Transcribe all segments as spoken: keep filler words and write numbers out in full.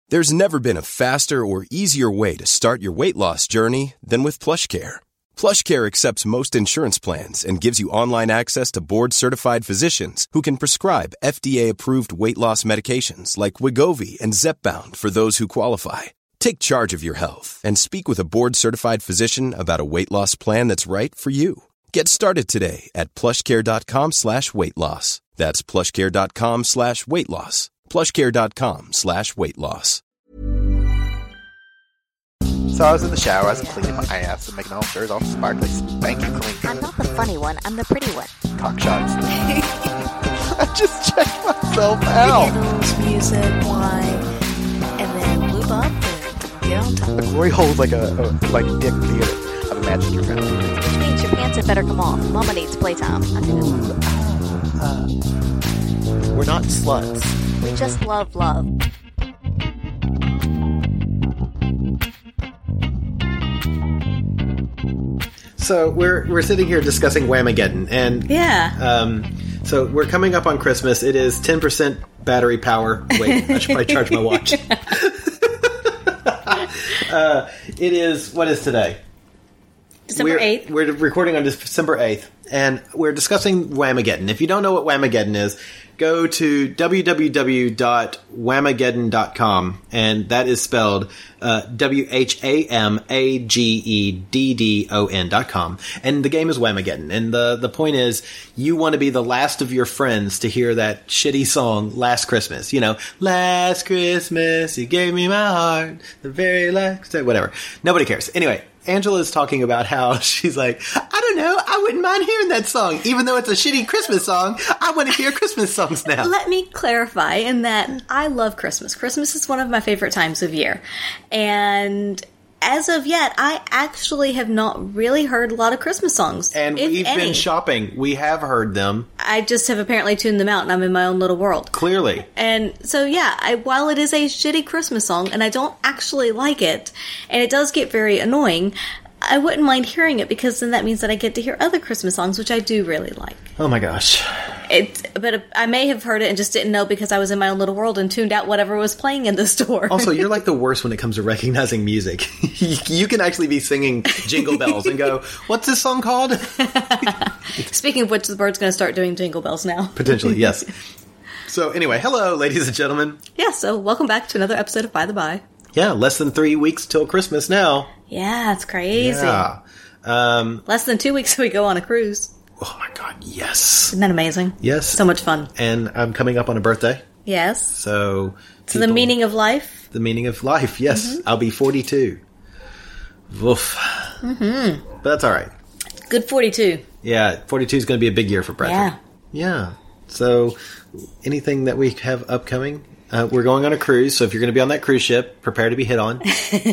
There's never been a faster or easier way to start your weight loss journey than with PlushCare. PlushCare accepts most insurance plans and gives you online access to board-certified physicians who can prescribe F D A-approved weight loss medications like Wegovy and Zepbound for those who qualify. Take charge of your health and speak with a board-certified physician about a weight loss plan that's right for you. Get started today at plushcare.com slash weight loss. That's plushcare.com slash weight loss. plushcare.com slash weight loss. So I was in the shower, I was cleaning my ass and making all sure all sparkly, spanky clean. I'm not the funny one, I'm the pretty one. Cock shots. I just checked myself out. Candles, music, wine, and then lube up and get on top. The glory hole's like a, a like dick theater. I've imagined your friend. Which means your pants had better come off. Mama needs playtime. I think that's Uh, we're not sluts. We just love love. So we're we're sitting here discussing Whamageddon, and Yeah. um, so we're coming up on Christmas. It is ten percent battery power. Wait, I should probably charge my watch. uh, it is what is today? December We're- eighth. We're recording on December eighth, and we're discussing Whamageddon. If you don't know what Whamageddon is, go to w w w dot whamageddon dot com, and that is spelled uh, W H A M A G E D D O N dot com. And the game is Whamageddon. And the, the point is, you want to be the last of your friends to hear that shitty song, Last Christmas. You know, Last Christmas, you gave me my heart, the very last, whatever. Nobody cares. Anyway, Angela's talking about how she's like, I don't know, I wouldn't mind hearing that song. Even though it's a shitty Christmas song, I want to hear Christmas songs now. Let me clarify in that I love Christmas. Christmas is one of my favorite times of year. And as of yet, I actually have not really heard a lot of Christmas songs. And if we've any. been shopping. We have heard them. I just have apparently tuned them out and I'm in my own little world. Clearly. And so, yeah, I, while it is a shitty Christmas song and I don't actually like it, and it does get very annoying, I wouldn't mind hearing it because then that means that I get to hear other Christmas songs, which I do really like. Oh my gosh. It, but I may have heard it and just didn't know because I was in my own little world and tuned out whatever was playing in the store. Also, you're like the worst when it comes to recognizing music. You can actually be singing Jingle Bells and go, what's this song called? Speaking of which, the bird's going to start doing Jingle Bells now. Potentially, yes. So anyway, hello, ladies and gentlemen. Yeah, so welcome back to another episode of By the By. Yeah, less than three weeks till Christmas now. Yeah, it's crazy. Yeah. Um, Less than two weeks we go on a cruise. oh my god, yes. Isn't that amazing? Yes. So much fun. And I'm coming up on a birthday. Yes. So... So the people- meaning of life? The meaning of life, yes. I'll be forty-two. Woof. Mm-hmm. But that's all right. Good forty-two. Yeah, forty-two is going to be a big year for Bradford. Yeah. Yeah. So, anything that we have upcoming? Uh, we're going on a cruise, so if you're going to be on that cruise ship, prepare to be hit on.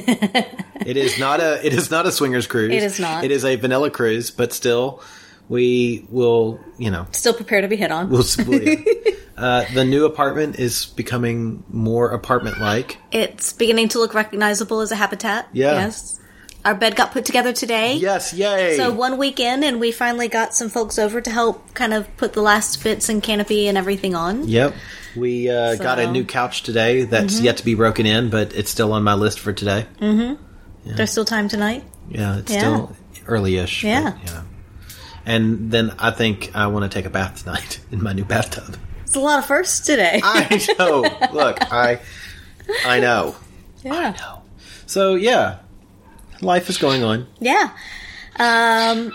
It is not a. It is not a swingers cruise. It is not. It is a vanilla cruise, but still, we will. You know, Still prepare to be hit on. we'll. we'll yeah. uh, the new apartment is becoming more apartment-like. It's beginning to look recognizable as a habitat. Yeah. Yes. Our bed got put together today. Yes, yay! So one week in, and we finally got some folks over to help kind of put the last bits and canopy and everything on. Yep. We uh, So- got a new couch today that's yet to be broken in, but it's still on my list for today. There's still time tonight. Yeah, it's Yeah. still early-ish. but, Yeah. yeah. And then I think I want to take a bath tonight in my new bathtub. It's a lot of firsts today. I know. Look, I I know. yeah. No. So, yeah. Life is going on. Yeah. Um,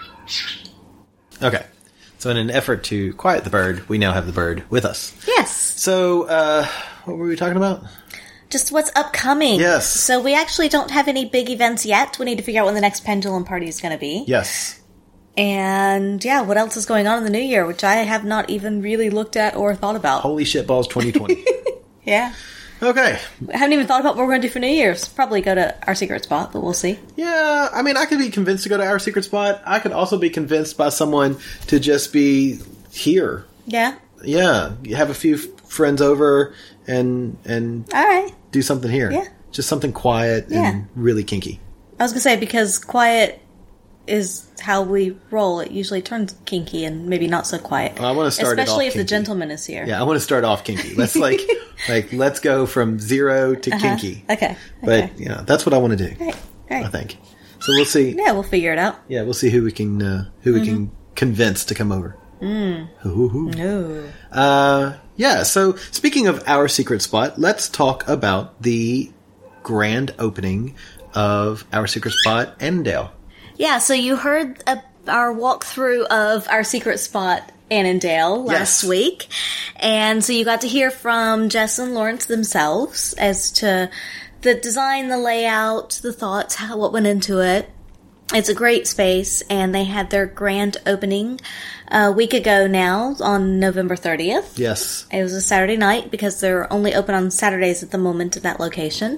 Okay. So in an effort to quiet the bird, we now have the bird with us. yes. So, uh, what were we talking about? Just what's upcoming. Yes. So we actually don't have any big events yet. We need to figure out when the next pendulum party is going to be. Yes. And yeah, what else is going on in the new year, which I have not even really looked at or thought about. Holy shit balls twenty twenty. Yeah. Okay. I haven't even thought about what we're going to do for New Year's. Probably go to Our Secret Spot, but we'll see. Yeah, I mean, I could be convinced to go to Our Secret Spot. I could also be convinced by someone to just be here. Yeah. Yeah, you have a few f- friends over and and All right. do something here. Yeah. Just something quiet Yeah. and really kinky. I was going to say, because quiet is how we roll. It usually turns kinky and maybe not so quiet. Well, I want to start it off especially if kinky. the gentleman is here. Yeah, I want to start off kinky. Let's like, like let's go from zero to Uh-huh. kinky. Okay. But okay. you know, that's what I want to do. Right. Right. I think. So we'll see. Yeah, we'll figure it out. Yeah, we'll see who we can uh, who we Mm-hmm. can convince to come over. Mm. Hoo, hoo, hoo. No. Uh, yeah. So speaking of our secret spot, let's talk about the grand opening of our secret spot, Annandale. Yeah, so you heard uh, our walkthrough of our secret spot, Annandale, last Yes. week. And so you got to hear from Jess and Lawrence themselves as to the design, the layout, the thoughts, how what went into it. It's a great space, and they had their grand opening a week ago now on November thirtieth. Yes. It was a Saturday night because they're only open on Saturdays at the moment at that location.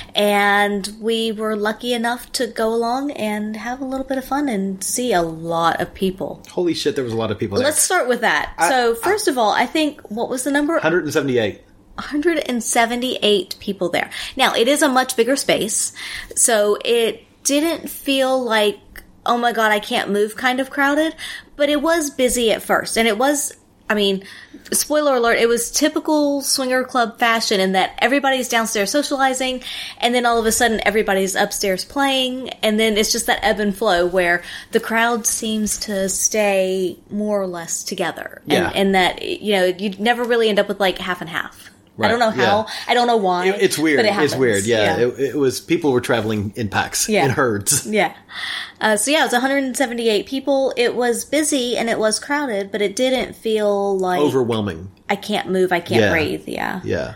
And we were lucky enough to go along and have a little bit of fun and see a lot of people. Holy shit, there was a lot of people there. Let's start with that. so, first of all, I think, what was the number? one hundred seventy-eight. one hundred seventy-eight people there. Now, it is a much bigger space, so it didn't feel like, oh my god, I can't move kind of crowded, but it was busy at first. And it was, I mean, spoiler alert, it was typical swinger club fashion in that everybody's downstairs socializing, and then all of a sudden everybody's upstairs playing, and then it's just that ebb and flow where the crowd seems to stay more or less together. Yeah. And, and that, you know, you never really end up with like half and half. I don't know how. yeah. I don't know why. It- it's weird. But it happens. it's weird. Yeah. Yeah. It, it was, people were traveling in packs, Yeah. in herds. Yeah. Uh, so yeah, it was one hundred seventy-eight people. It was busy and it was crowded, but it didn't feel like Overwhelming. I can't move, I can't Yeah. breathe. Yeah. Yeah.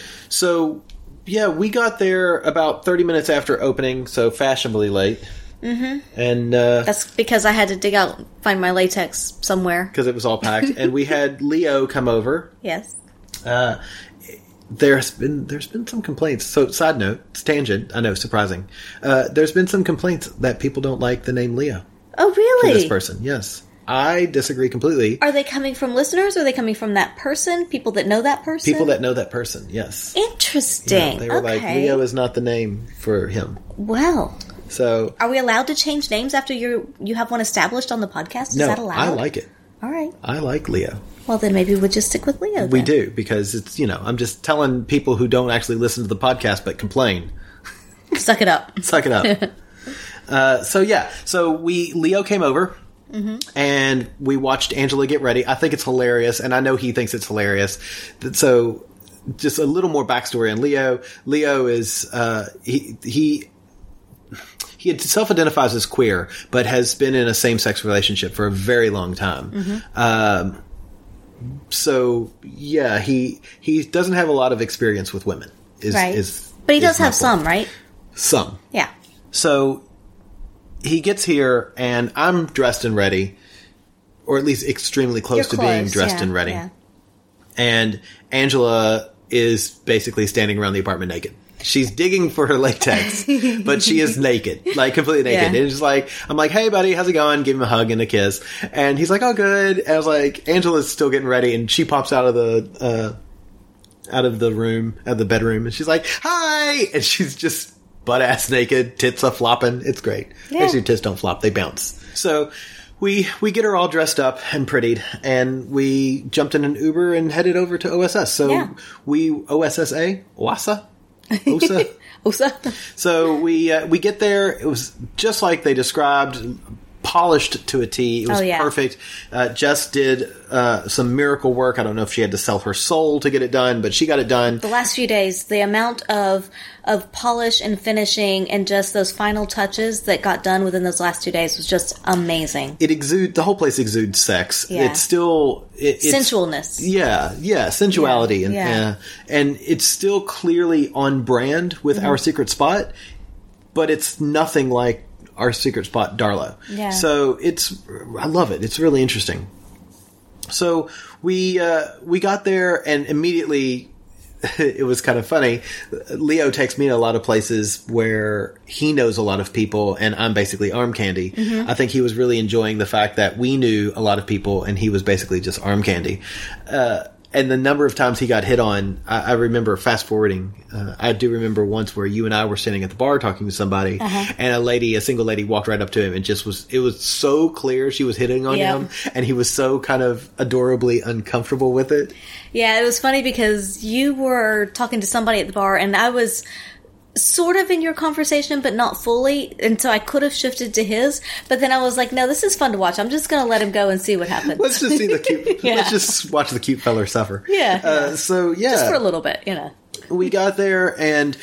So, yeah, we got there about thirty minutes after opening, so fashionably late. Mm-hmm. And, uh, That's because I had to dig out, find my latex somewhere. because it was all packed. And we had Leo come over. Yes. Uh, there's been there's been some complaints. So, side note, it's tangent. I know, surprising. Uh, there's been some complaints that people don't like the name Leo Oh, for really? this person. Yes, I disagree completely. Are they coming from listeners? Or are they coming from that person? People that know that person? People that know that person. Yes, Interesting. Yeah, they were okay. like, Leo is not the name for him. Well, So are we allowed to change names after you you have one established on the podcast? Is no, that allowed? I like it. All right. I like Leo. Well, then maybe we'll just stick with Leo. We then. do, because it's, you know, I'm just telling people who don't actually listen to the podcast but complain. Suck it up. Suck it up. uh, so, yeah. So, we, Leo came over, Mm-hmm. and we watched Angela get ready. I think it's hilarious, and I know he thinks it's hilarious. So, just a little more backstory on Leo. Leo is, uh, he, he, he self-identifies as queer, but has been in a same-sex relationship for a very long time. Mm-hmm. Um, so yeah, he he doesn't have a lot of experience with women. Is, Right. is But he is does my have point. some, right? Some. Yeah. So he gets here, and I'm dressed and ready, or at least extremely close You're to being close, dressed yeah, and ready. yeah. And Angela is basically standing around the apartment naked. She's digging for her latex, but she is naked, like completely naked. Yeah. And it's just like, I'm like, hey buddy, how's it going? Give him a hug and a kiss. And he's like, oh good. And I was like, Angela's still getting ready, and she pops out of the, uh, out of the room, out of the bedroom, and she's like, hi! And she's just butt ass naked, tits are flopping. It's great. Yeah. Actually, tits don't flop, they bounce. So, we, we get her all dressed up and prettied, and we jumped in an Uber and headed over to O S S. So, Yeah. we, O S S A? O A S A? O S A? Osa. So we uh, we get there. It was just like they described, polished to a T. It was Oh, yeah. perfect. Uh, Jess did uh, some miracle work. I don't know if she had to sell her soul to get it done, but she got it done. The last few days, the amount of of polish and finishing and just those final touches that got done within those last two days was just amazing. It exudes. The whole place exudes sex. Yeah. It's still it, it's, Sensualness. Yeah, yeah, sensuality, Yeah, and yeah. uh, and it's still clearly on brand with Mm-hmm. our secret spot, but it's nothing like our secret spot, Darlow. Yeah. So it's, I love it. It's really interesting. So we uh, we got there, and immediately it was kind of funny. Leo takes me to a lot of places where he knows a lot of people, and I'm basically arm candy. Mm-hmm. I think he was really enjoying the fact that we knew a lot of people, and he was basically just arm candy. Uh, and the number of times he got hit on, I, I remember fast forwarding. Uh, I do remember once where you and I were sitting at the bar talking to somebody, uh-huh. and a lady, a single lady, walked right up to him and just was. It was so clear she was hitting on yeah. him, and he was so kind of adorably uncomfortable with it. Yeah, it was funny because you were talking to somebody at the bar, and I was sort of in your conversation, but not fully, and so I could have shifted to his, but then I was like, no, this is fun to watch. I'm just going to let him go and see what happens. Let's just see the cute, yeah. let's just watch the cute feller suffer. Yeah. Uh, yeah. So, yeah. Just for a little bit, you know. We got there, and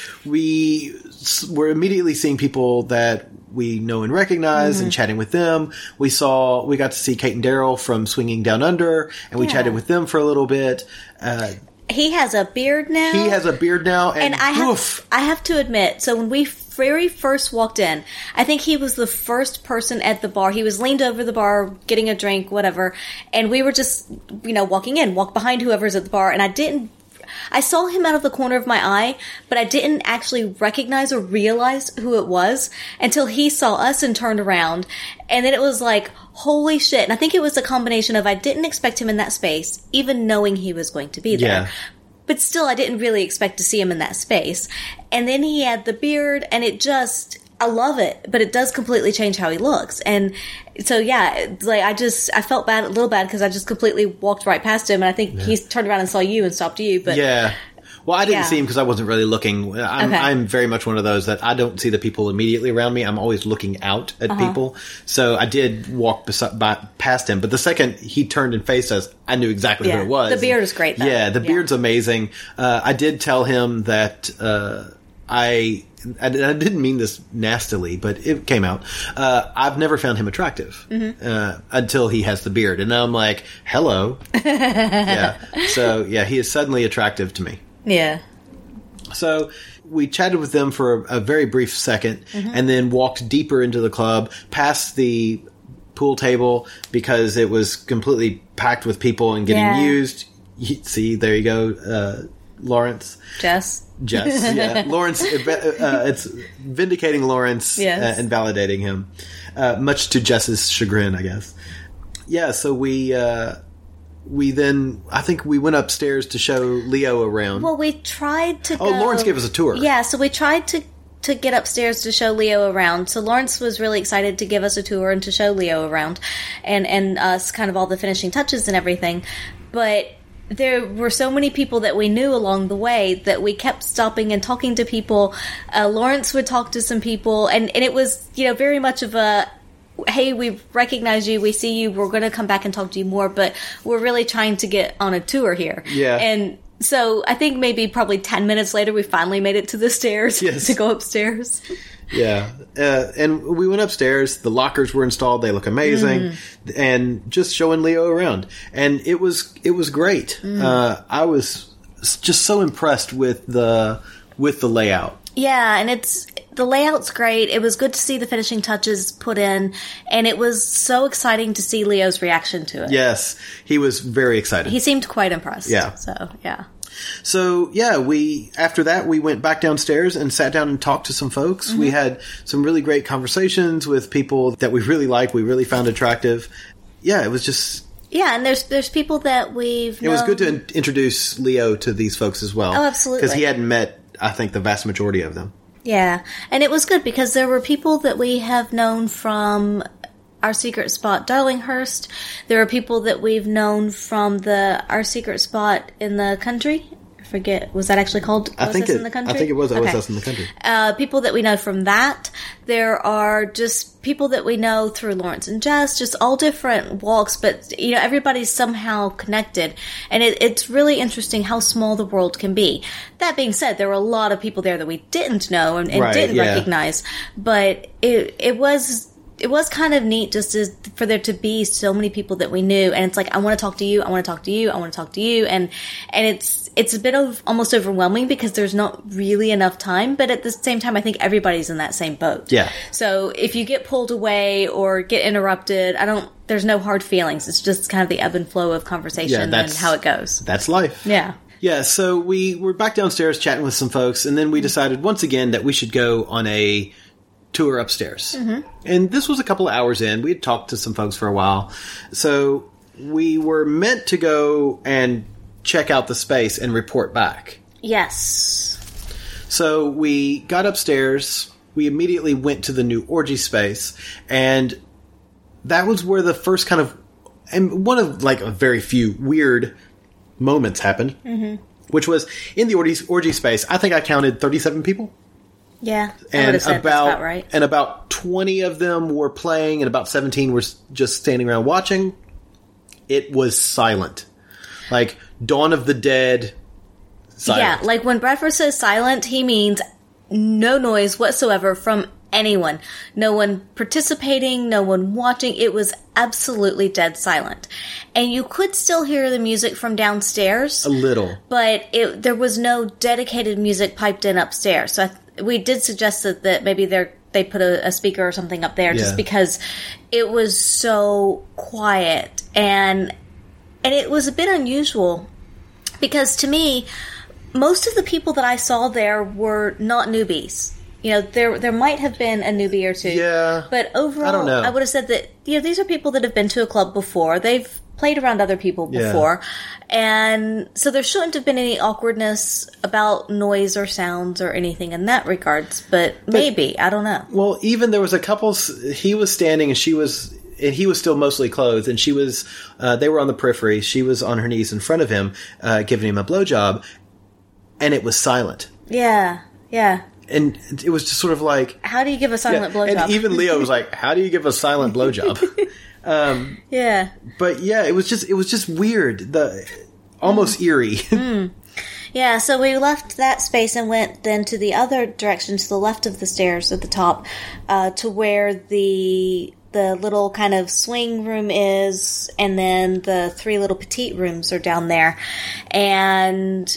we were immediately seeing people that we know and recognize mm-hmm. and chatting with them. We saw, we got to see Kate and Daryl from Swinging Down Under, and we yeah. chatted with them for a little bit. Uh, He has a beard now. He has a beard now, and, and I have, woof. I have to admit, so when we very first walked in, I think he was the first person at the bar. He was leaned over the bar, getting a drink, whatever, and we were just, you know, walking in, walk behind whoever's at the bar, and I didn't, I saw him out of the corner of my eye, but I didn't actually recognize or realize who it was until he saw us and turned around, and then it was like, holy shit. And I think it was a combination of I didn't expect him in that space, even knowing he was going to be there. Yeah. But still, I didn't really expect to see him in that space. And then he had the beard, and it just, I love it, but it does completely change how he looks. And so, yeah, like I just, I felt bad, a little bad, because I just completely walked right past him, and I think yeah. he turned around and saw you and stopped you. But yeah. Well, I didn't yeah. see him because I wasn't really looking. I'm, okay. I'm very much one of those that I don't see the people immediately around me. I'm always looking out at uh-huh. people. So I did walk besi- by, past him. But the second he turned and faced us, I knew exactly yeah. who it was. The beard is great, though. Yeah, the yeah. beard's amazing. Uh, I did tell him that uh, I... I didn't mean this nastily, but it came out. Uh, I've never found him attractive mm-hmm. uh, until he has the beard. And now I'm like, hello. yeah. So, yeah, he is suddenly attractive to me. Yeah. So we chatted with them for a, a very brief second mm-hmm. and then walked deeper into the club, past the pool table because it was completely packed with people and getting yeah. used. You, see, there you go, uh, Lawrence. Jess. Jess, yeah. Lawrence, uh, it's vindicating Lawrence yes. uh, and validating him, uh, much to Jess's chagrin, I guess. Yeah, so we... Uh, We then, I think we went upstairs to show Leo around. Well, we tried to Oh, go, Lawrence gave us a tour. Yeah, so we tried to, to get upstairs to show Leo around. So Lawrence was really excited to give us a tour and to show Leo around. And, and us kind of all the finishing touches and everything. But there were so many people that we knew along the way that we kept stopping and talking to people. Uh, Lawrence would talk to some people. And, and it was, you know, very much of a... hey, we recognize you, we see you, we're going to come back and talk to you more, but we're really trying to get on a tour here. Yeah. And so I think maybe probably ten minutes later, we finally made it to the stairs yes. to go upstairs. Yeah. Uh, and we went upstairs, the lockers were installed, they look amazing, mm. and just showing Leo around. And it was, it was great. Mm. Uh, I was just so impressed with the, with the layout. Yeah, and it's, the layout's great. It was good to see the finishing touches put in, and it was so exciting to see Leo's reaction to it. Yes, he was very excited. He seemed quite impressed. Yeah. So, yeah. So, yeah, we, after that, we went back downstairs and sat down and talked to some folks. Mm-hmm. We had some really great conversations with people that we really liked, we really found attractive. Yeah, it was just... Yeah, and there's there's people that we've It known. was good to in- introduce Leo to these folks as well. Oh, absolutely. Because he hadn't met, I think, the vast majority of them. Yeah, and it was good because there were people that we have known from Our Secret Spot Darlinghurst. There are people that we've known from the Our Secret Spot in the Country. I forget, was that actually called I O S S think it, in the Country? I think it was O S S okay. in the Country. Uh, people that we know from that. There are just people that we know through Lawrence and Jess, just all different walks, but, you know, everybody's somehow connected. And it, it's really interesting how small the world can be. That being said, there were a lot of people there that we didn't know and, and right, didn't yeah. recognize. But it it was... It was kind of neat just as, for there to be so many people that we knew, and it's like, I want to talk to you, I want to talk to you, I want to talk to you, and and it's it's a bit of almost overwhelming because there's not really enough time, but at the same time, I think everybody's in that same boat. Yeah. So if you get pulled away or get interrupted, I don't. There's no hard feelings. It's just kind of the ebb and flow of conversation yeah, and how it goes. That's life. Yeah. Yeah, so we were back downstairs chatting with some folks, and then we decided once again that we should go on a tour upstairs. Mm-hmm. And this was a couple of hours in. We had talked to some folks for a while. So we were meant to go and check out the space and report back. Yes. So we got upstairs. We immediately went to the new orgy space, and that was where the first kind of, and one of like a very few weird moments happened, mm-hmm. which was in the orgy, orgy space. I think I counted thirty-seven people. Yeah, I and would have said about, that's about right. And about twenty of them were playing, and about seventeen were just standing around watching. It was silent, like Dawn of the Dead. Silent. Yeah, like when Bradford says silent, he means no noise whatsoever from anyone. No one participating, no one watching. It was absolutely dead silent. And you could still hear the music from downstairs. A little. But it, there was no dedicated music piped in upstairs. So I th- we did suggest that, that maybe they're, they put a, a speaker or something up there, yeah. just because it was so quiet. And and it was a bit unusual because to me, most of the people that I saw there were not newbies. You know, there there might have been a newbie or two. Yeah. But overall, I don't know. I would have said that, you know, these are people that have been to a club before. They've played around other people before. Yeah. And so there shouldn't have been any awkwardness about noise or sounds or anything in that regards. But, but maybe. I don't know. Well, even there was a couple, he was standing and she was, and he was still mostly clothed, and she was, uh, they were on the periphery. She was on her knees in front of him, uh, giving him a blowjob. And it was silent. Yeah, yeah. And it was just sort of like... How do you give a silent yeah. blowjob? And even Leo was like, how do you give a silent blowjob? um, yeah. But yeah, it was just it was just weird. The almost mm. eerie. mm. Yeah, so we left that space and went then to the other direction, to the left of the stairs at the top, uh, to where the... the little kind of swing room is, and then the three little petite rooms are down there. And...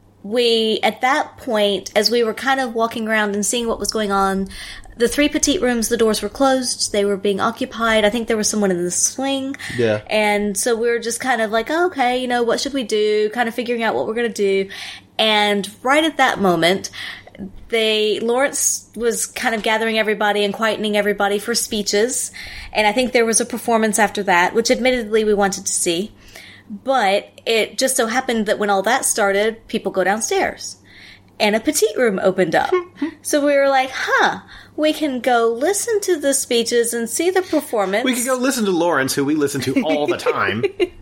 we, at that point, as we were kind of walking around and seeing what was going on, the three petite rooms, the doors were closed. They were being occupied. I think there was someone in the swing. Yeah. And so we were just kind of like, oh, okay, you know, what should we do? Kind of figuring out what we're going to do. And right at that moment, they, Lawrence was kind of gathering everybody and quietening everybody for speeches. And I think there was a performance after that, which admittedly we wanted to see. But it just so happened that when all that started, people go downstairs. And a petite room opened up. So we were like, huh, we can go listen to the speeches and see the performance. We could go listen to Lawrence, who we listen to all the time.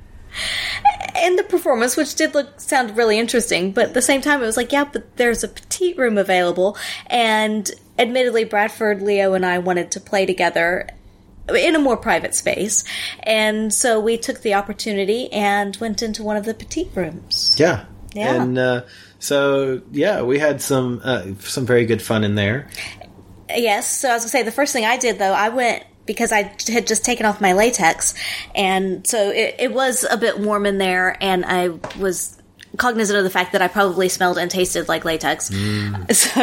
And the performance, which did look sound really interesting. But at the same time, it was like, yeah, but there's a petite room available. And admittedly, Bradford, Leo, and I wanted to play together in a more private space. And so we took the opportunity and went into one of the petite rooms. Yeah. Yeah. And uh, so, yeah, we had some uh, some very good fun in there. Yes. So I was going to say, the first thing I did, though, I went because I had just taken off my latex. And so it, it was a bit warm in there, and I was cognizant of the fact that I probably smelled and tasted like latex. Mm. So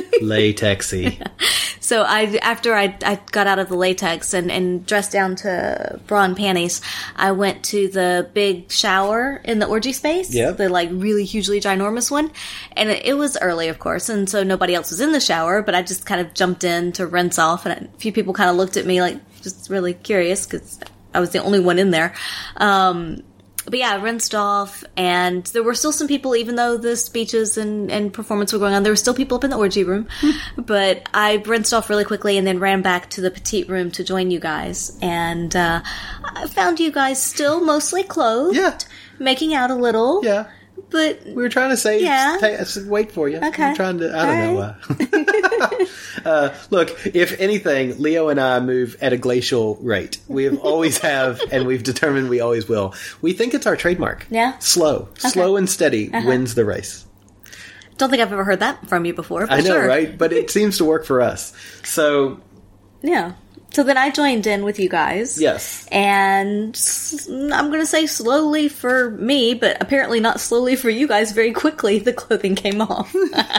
latexy. So I, after I, I got out of the latex and, and dressed down to bra and panties, I went to the big shower in the orgy space. Yep. The like really hugely ginormous one. And it, it was early, of course, and so nobody else was in the shower, but I just kind of jumped in to rinse off, and a few people kind of looked at me like just really curious because I was the only one in there. Um, But yeah, I rinsed off, and there were still some people, even though the speeches and, and performance were going on, there were still people up in the orgy room. But I rinsed off really quickly and then ran back to the petite room to join you guys. And uh, I found you guys still mostly clothed. Yeah. Making out a little. Yeah. But we were trying to say, yeah. T- wait for you. Okay. We were trying to, I don't All know. right. uh, look, if anything, Leo and I move at a glacial rate. We have always have, and we've determined we always will. We think it's our trademark. Yeah. Slow. Okay. Slow and steady uh-huh. wins the race. Don't think I've ever heard that from you before. For I know, sure. right? But it seems to work for us. So. Yeah. So then I joined in with you guys. Yes. And I'm going to say slowly for me, but apparently not slowly for you guys. Very quickly, the clothing came off.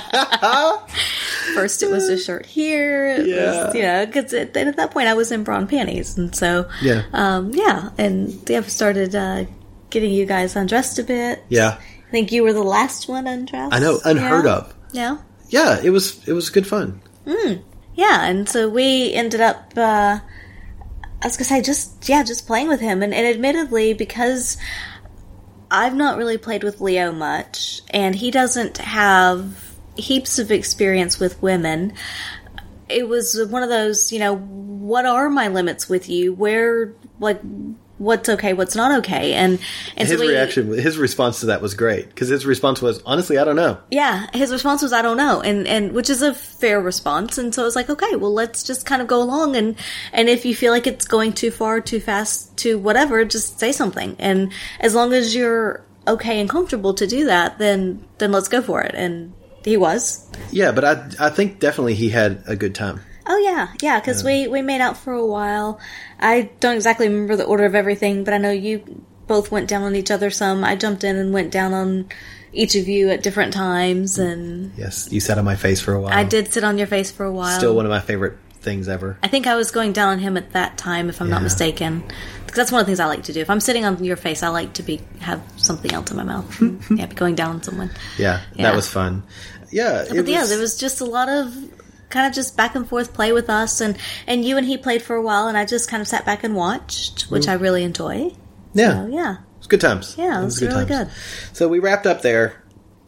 First, it was a shirt here. It yeah. Was, you know, because at that point I was in bra and panties. And so, yeah. Um, yeah. And yeah, started uh, getting you guys undressed a bit. Yeah. I think you were the last one undressed. I know. Unheard yeah. of. Yeah. Yeah. It was, it was good fun. Mm. Yeah, and so we ended up, uh, I was going to say, just, yeah, just playing with him. And, and admittedly, because I've not really played with Leo much, and he doesn't have heaps of experience with women. It was one of those, you know, what are my limits with you? Where, like, what's okay, what's not okay? And, and his so we, reaction, his response to that was great, because his response was, honestly, I don't know. Yeah, his response was, I don't know, and, and which is a fair response. And so I was like, okay, well, let's just kind of go along, and, and if you feel like it's going too far, too fast, to whatever, just say something. And as long as you're okay and comfortable to do that, then, then let's go for it. And he was. Yeah, but I I think definitely he had a good time. Oh, yeah. Yeah, because yeah. we, we made out for a while. I don't exactly remember the order of everything, but I know you both went down on each other some. I jumped in and went down on each of you at different times. And yes, you sat on my face for a while. I did sit on your face for a while. Still one of my favorite things ever. I think I was going down on him at that time, if I'm yeah. not mistaken. Because that's one of the things I like to do. If I'm sitting on your face, I like to be have something else in my mouth. Yeah, be going down on someone. Yeah, yeah. That was fun. Yeah, but yeah, was... there was just a lot of kind of just back and forth play with us, and, and you and he played for a while, and I just kind of sat back and watched, which mm. I really enjoy. Yeah. So, yeah. It was good times. Yeah, it was, it was good really times. good. So we wrapped up there,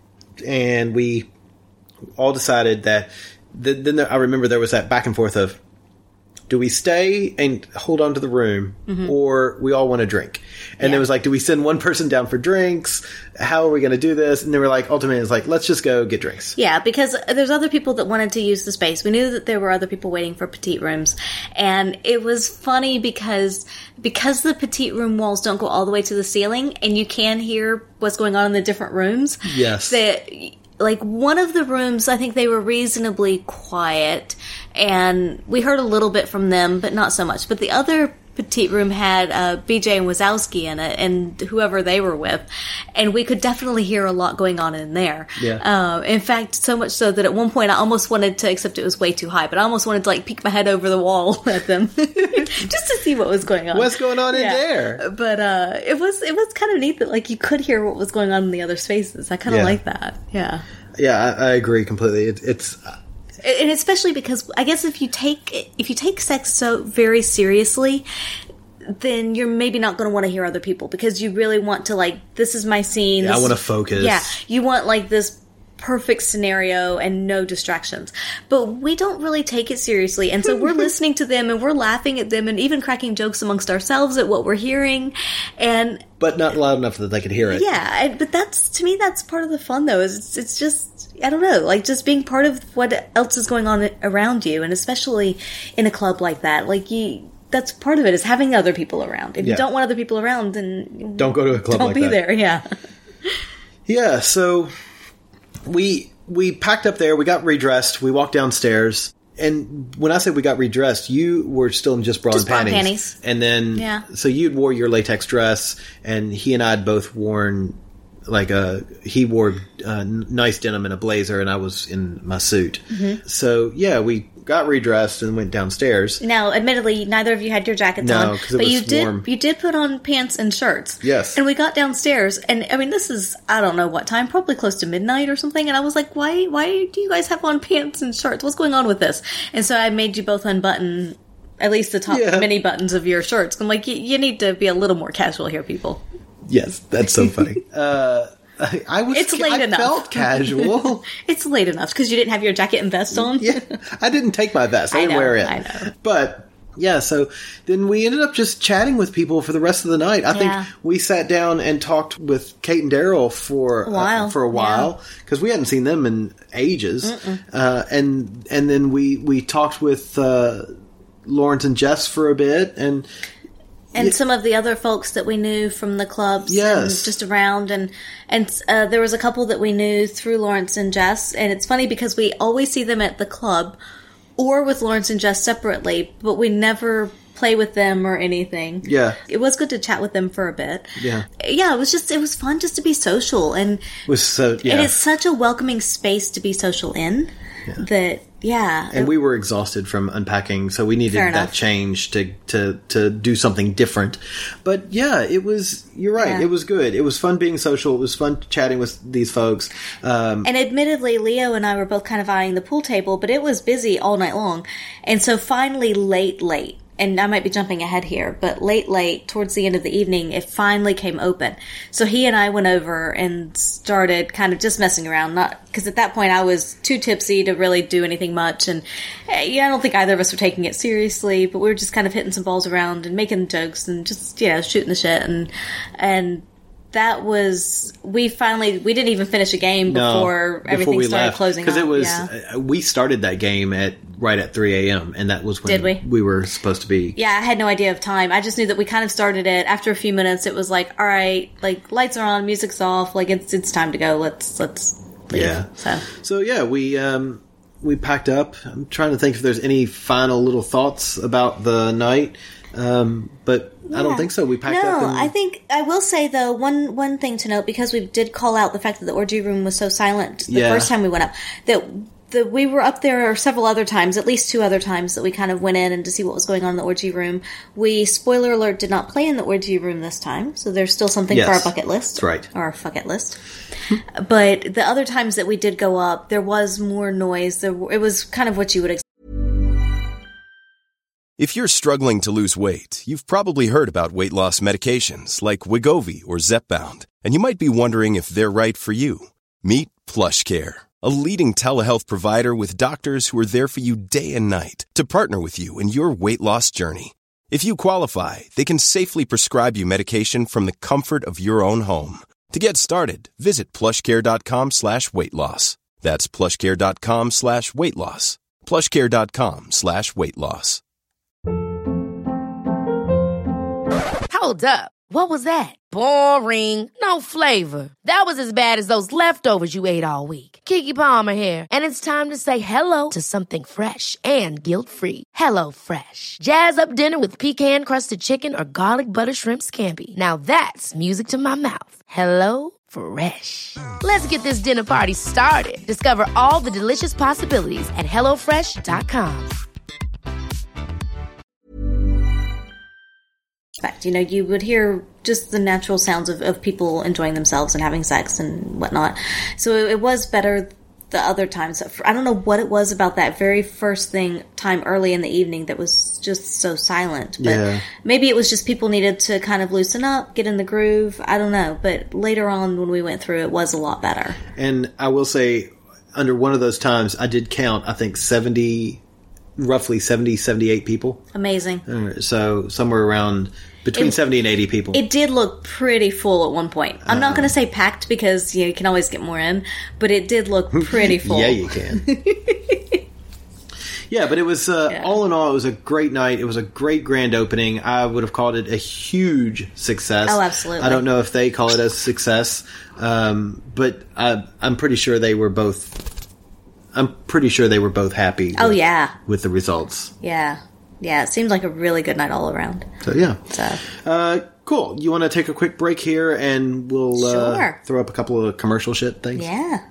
and we all decided that, th- then there, I remember there was that back and forth of, do we stay and hold on to the room, mm-hmm. or we all want to drink? And yeah. it was like, do we send one person down for drinks? How are we going to do this? And they were like, ultimately, it's like, let's just go get drinks. Yeah, because there's other people that wanted to use the space. We knew that there were other people waiting for petite rooms. And it was funny because because the petite room walls don't go all the way to the ceiling, and you can hear what's going on in the different rooms. Yes. That... Like, one of the rooms, I think they were reasonably quiet, and we heard a little bit from them, but not so much. But the other petite room had uh, B J and Wazowski in it, and whoever they were with, and we could definitely hear a lot going on in there. Yeah. Uh, in fact, so much so that at one point I almost wanted to, except it was way too high, but I almost wanted to, like, peek my head over the wall at them just to see what was going on. What's going on yeah. in there? But uh, it was it was kind of neat that, like, you could hear what was going on in the other spaces. I kind of yeah. like that. Yeah. Yeah, I, I agree completely. It, it's. And especially because I guess if you take if you take sex so very seriously, then you're maybe not going to want to hear other people, because you really want to, like, this is my scene. Yeah, this, I want to focus. Yeah, you want, like, this perfect scenario and no distractions. But we don't really take it seriously, and so we're listening to them and we're laughing at them and even cracking jokes amongst ourselves at what we're hearing, and but not loud enough that they could hear it. Yeah, I, but that's, to me, that's part of the fun, though. Is it's, it's just, I don't know, like, just being part of what else is going on around you, and especially in a club like that, like, you. That's part of it, is having other people around. If yeah. you don't want other people around, then don't go to a club don't like be that. there. Yeah, yeah. So we we packed up there. We got redressed. We walked downstairs, and when I said we got redressed, you were still in just bra just and panties. Bra and panties. And then yeah. so you'd wore your latex dress, and he and I had both worn like a he wore uh, nice denim and a blazer, and I was in my suit. Mm-hmm. So yeah, we got redressed and went downstairs. Now, admittedly, neither of you had your jackets no, on, because it but was you did warm. you did put on pants and shirts. Yes, and we got downstairs, and I mean, this is I don't know what time, probably close to midnight or something. And I was like, why why do you guys have on pants and shirts? What's going on with this? And so I made you both unbutton at least the top yeah. many buttons of your shirts. I'm like, you need to be a little more casual here, people. Yes, that's so funny. uh, I, I was. It's late I enough. felt casual. It's late enough because you didn't have your jacket and vest on. Yeah, I didn't take my vest. I, I didn't know, wear it. I know. But yeah, so then we ended up just chatting with people for the rest of the night. I yeah. think we sat down and talked with Kate and Daryl for a while. Uh, for a while because yeah. we hadn't seen them in ages. Uh, and and then we we talked with uh, Lawrence and Jess for a bit, and. And yeah. some of the other folks that we knew from the clubs, yes. and just around, and and uh, there was a couple that we knew through Lawrence and Jess, and it's funny because we always see them at the club or with Lawrence and Jess separately, but we never play with them or anything. Yeah, it was good to chat with them for a bit. Yeah, yeah, it was just it was fun just to be social, and it was so yeah, and it's such a welcoming space to be social in yeah. that. Yeah. And we were exhausted from unpacking, so we needed that change to, to, to do something different. But yeah, it was, you're right, yeah. it was good. It was fun being social. It was fun chatting with these folks. Um, and admittedly, Leo and I were both kind of eyeing the pool table, but it was busy all night long. And so finally, late, late. and I might be jumping ahead here, but late, late, towards the end of the evening, it finally came open. So he and I went over and started kind of just messing around, not, because at that point I was too tipsy to really do anything much, and yeah, I don't think either of us were taking it seriously, but we were just kind of hitting some balls around and making jokes and just, you know, shooting the shit, and, and, that was, we finally, we didn't even finish a game before no, everything before started left. closing up. Because it was, yeah. uh, we started that game at right at three a.m. and that was when Did we? we were supposed to be. Yeah, I had no idea of time. I just knew that we kind of started it. After a few minutes, it was like, all right, like, lights are on, music's off, like, it's it's time to go. Let's, let's leave. Yeah. So, so yeah, we, um, we packed up. I'm trying to think if there's any final little thoughts about the night. Um, but yeah. I don't think so. We packed no, up. No, I think I will say though one one thing to note, because we did call out the fact that the orgy room was so silent the yeah. first time we went up, that the we were up there several other times, at least two other times that we kind of went in and to see what was going on in the orgy room. We, spoiler alert, did not play in the orgy room this time, so there's still something yes. for our bucket list. That's right. Or our bucket list. But the other times that we did go up, there was more noise. There, it was kind of what you would expect. If you're struggling to lose weight, you've probably heard about weight loss medications like Wegovy or Zepbound, and you might be wondering if they're right for you. Meet PlushCare, a leading telehealth provider with doctors who are there for you day and night to partner with you in your weight loss journey. If you qualify, they can safely prescribe you medication from the comfort of your own home. To get started, visit plushcare.com slash weight loss. That's plushcare.com slash weight loss. plushcare.com slash weight loss. Hold up. What was that? Boring. No flavor. That was as bad as those leftovers you ate all week. Keke Palmer here, and it's time to say hello to something fresh and guilt-free. Hello Fresh. Jazz up dinner with pecan-crusted chicken or garlic butter shrimp scampi. Now that's music to my mouth. Hello Fresh. Let's get this dinner party started. Discover all the delicious possibilities at hello fresh dot com. You know, you would hear just the natural sounds of, of people enjoying themselves and having sex and whatnot. So it, it was better the other times. I don't know what it was about that very first thing time early in the evening that was just so silent. But yeah. maybe it was just people needed to kind of loosen up, get in the groove. I don't know. But later on when we went through, it was a lot better. And I will say, under one of those times, I did count, I think, seventy, roughly seventy, seventy-eight people. Amazing. Uh, so somewhere around between it, seventy and eighty people. It did look pretty full at one point. I'm uh, not going to say packed because you know, you can always get more in, but it did look pretty full. Yeah, you can. Yeah, but it was, uh, yeah. all in all, it was a great night. It was a great grand opening. I would have called it a huge success. Oh, absolutely. I don't know if they call it a success, um, but I, I'm pretty sure they were both, I'm pretty sure they were both happy. With, oh, yeah. With the results. Yeah. Yeah, it seemed like a really good night all around. So, yeah. So, uh, cool. You want to take a quick break here and we'll sure. uh, throw up a couple of commercial shit things? Yeah.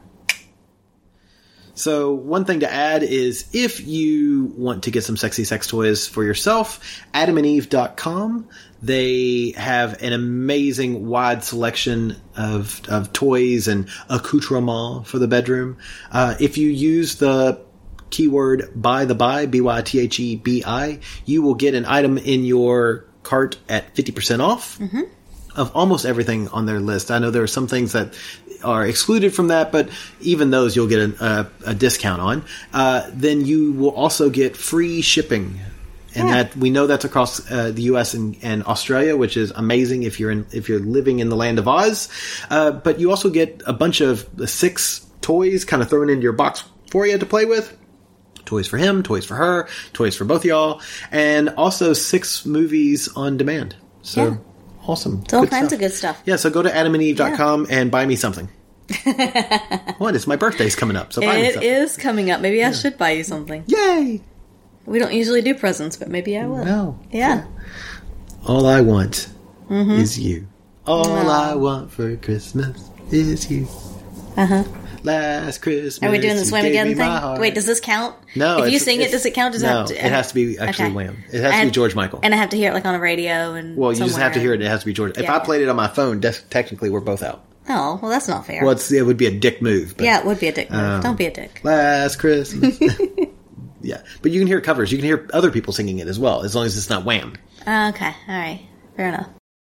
So, one thing to add is if you want to get some sexy sex toys for yourself, adam and eve dot com. They have an amazing wide selection of, of toys and accoutrements for the bedroom. Uh, if you use the keyword by the by, B Y T H E B I, you will get an item in your cart at fifty percent off mm-hmm. of almost everything on their list. I know there are some things that are excluded from that, but even those you'll get a, a, a discount on. Uh, then you will also get free shipping. And yeah. that we know that's across uh, the U S and, and Australia, which is amazing if you're in, if you're living in the land of Oz. Uh, but you also get a bunch of six toys kind of thrown into your box for you to play with. Toys for him, toys for her, toys for both of y'all, and also six movies on demand. So yeah. awesome. It's all good kinds stuff. of good stuff. Yeah, so go to adam and eve dot com yeah. and buy me something. What? It's my birthday's coming up, so buy it me something. It is coming up. Maybe yeah. I should buy you something. Yay! We don't usually do presents, but maybe I will. No. Yeah. All I want mm-hmm. is you. All no. I want for Christmas is you. Uh-huh. Last Christmas. Are we doing this Wham Again thing? Heart. Wait, does this count? No. If you sing it, does it count? Does no, it, have to, it has to be actually okay. Wham. It has and, to be George Michael. And I have to hear it like on a radio and Well, you somewhere. just have to hear it. It has to be George. Yeah, if I yeah. played it on my phone, de- technically we're both out. Oh, well, that's not fair. Well, it's, it would be a dick move. But, yeah, it would be a dick move. um, Don't be a dick. Last Christmas. Yeah. But you can hear covers. You can hear other people singing it as well, as long as it's not Wham. Uh, okay. All right. Fair enough.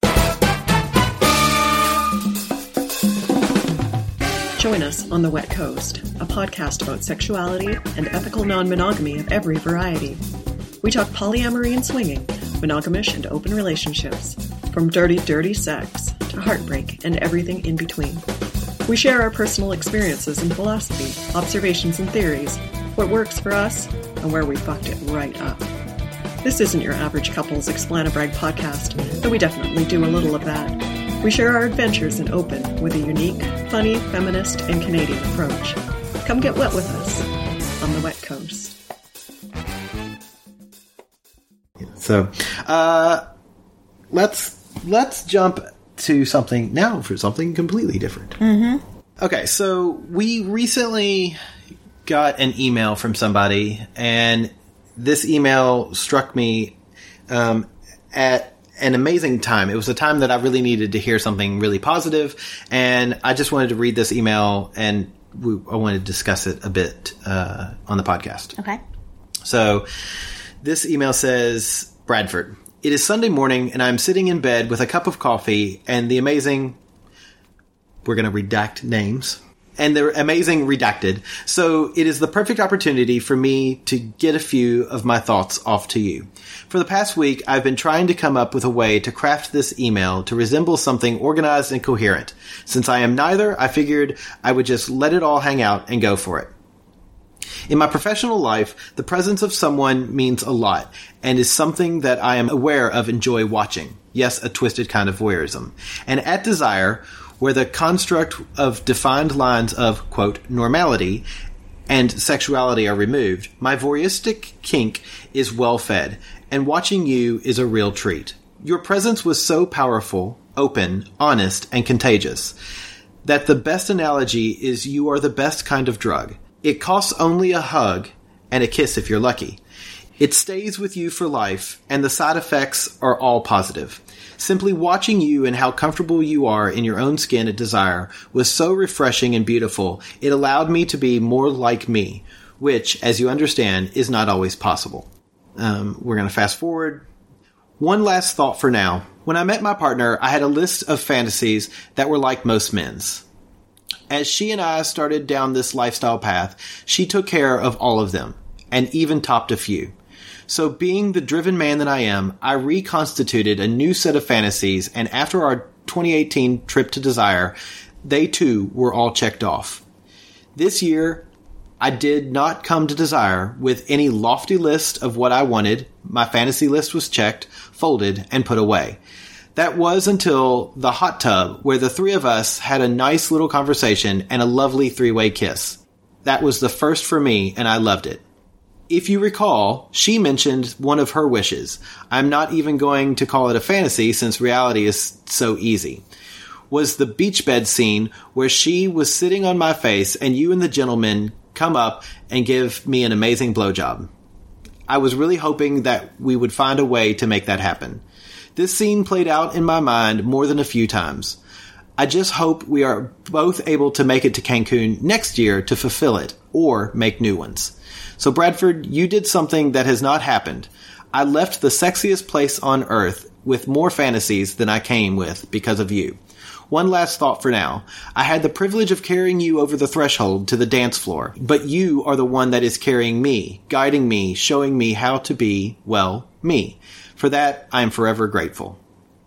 Join us on The Wet Coast, a podcast about sexuality and ethical non-monogamy of every variety. We talk polyamory and swinging, monogamish and open relationships, from dirty, dirty sex to heartbreak and everything in between. We share our personal experiences and philosophy, observations and theories, what works for us, and where we fucked it right up. This isn't your average couple's Explanabrag podcast, though we definitely do a little of that. We share our adventures in open with a unique, funny, feminist, and Canadian approach. Come get wet with us on The Wet Coast. So, uh, let's let's jump to something now for something completely different. Mm-hmm. Okay, so we recently got an email from somebody, and this email struck me um, at an amazing time. It was a time that I really needed to hear something really positive, and I just wanted to read this email, and we, I wanted to discuss it a bit uh, on the podcast. Okay. So, this email says, Bradford, it is Sunday morning, and I'm sitting in bed with a cup of coffee, and the amazing... We're going to redact names. And they're amazing redacted. So it is the perfect opportunity for me to get a few of my thoughts off to you. For the past week, I've been trying to come up with a way to craft this email to resemble something organized and coherent. Since I am neither, I figured I would just let it all hang out and go for it. In my professional life, the presence of someone means a lot and is something that I am aware of, enjoy watching. Yes, a twisted kind of voyeurism. And at Desire, where the construct of defined lines of, quote, normality and sexuality are removed, my voyeuristic kink is well fed, and watching you is a real treat. Your presence was so powerful, open, honest, and contagious that the best analogy is you are the best kind of drug. It costs only a hug and a kiss if you're lucky. It stays with you for life, and the side effects are all positive. Simply watching you and how comfortable you are in your own skin at Desire was so refreshing and beautiful, it allowed me to be more like me, which, as you understand, is not always possible. Um, we're going to fast forward. One last thought for now. When I met my partner, I had a list of fantasies that were like most men's. As she and I started down this lifestyle path, she took care of all of them, and even topped a few. So being the driven man that I am, I reconstituted a new set of fantasies, and after our twenty eighteen trip to Desire, they too were all checked off. This year, I did not come to Desire with any lofty list of what I wanted. My fantasy list was checked, folded, and put away. That was until the hot tub, where the three of us had a nice little conversation and a lovely three-way kiss. That was the first for me, and I loved it. If you recall, she mentioned one of her wishes. I'm not even going to call it a fantasy since reality is so easy. Was the beach bed scene where she was sitting on my face and you and the gentleman come up and give me an amazing blowjob. I was really hoping that we would find a way to make that happen. This scene played out in my mind more than a few times. I just hope we are both able to make it to Cancun next year to fulfill it, or make new ones. So Bradford, you did something that has not happened. I left the sexiest place on earth with more fantasies than I came with because of you. One last thought for now. I had the privilege of carrying you over the threshold to the dance floor, but you are the one that is carrying me, guiding me, showing me how to be, well, me. For that, I am forever grateful.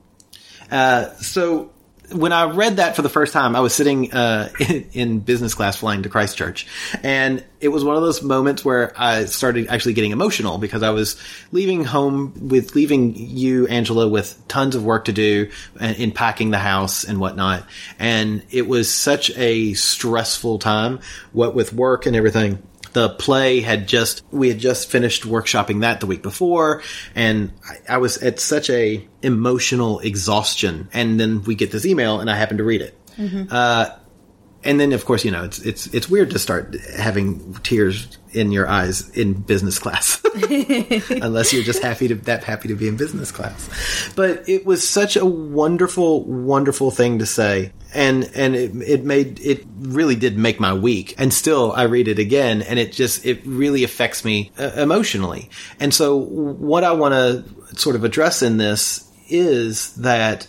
Uh, so... When I read that for the first time, I was sitting uh, in, in business class flying to Christchurch, and it was one of those moments where I started actually getting emotional because I was leaving home with leaving you, Angela, with tons of work to do in packing the house and whatnot, and it was such a stressful time, what with work and everything. The play had just, we had just finished workshopping that the week before, and I, I was at such a emotional exhaustion. And then we get this email, and I happen to read it. Mm-hmm. Uh, and then, of course, you know, it's it's it's weird to start having tears in your eyes in business class, unless you're just happy to that happy to be in business class. But it was such a wonderful, wonderful thing to say. And, and it, it made, it really did make my week. And still I read it again and it just, it really affects me uh, emotionally. And so what I want to sort of address in this is that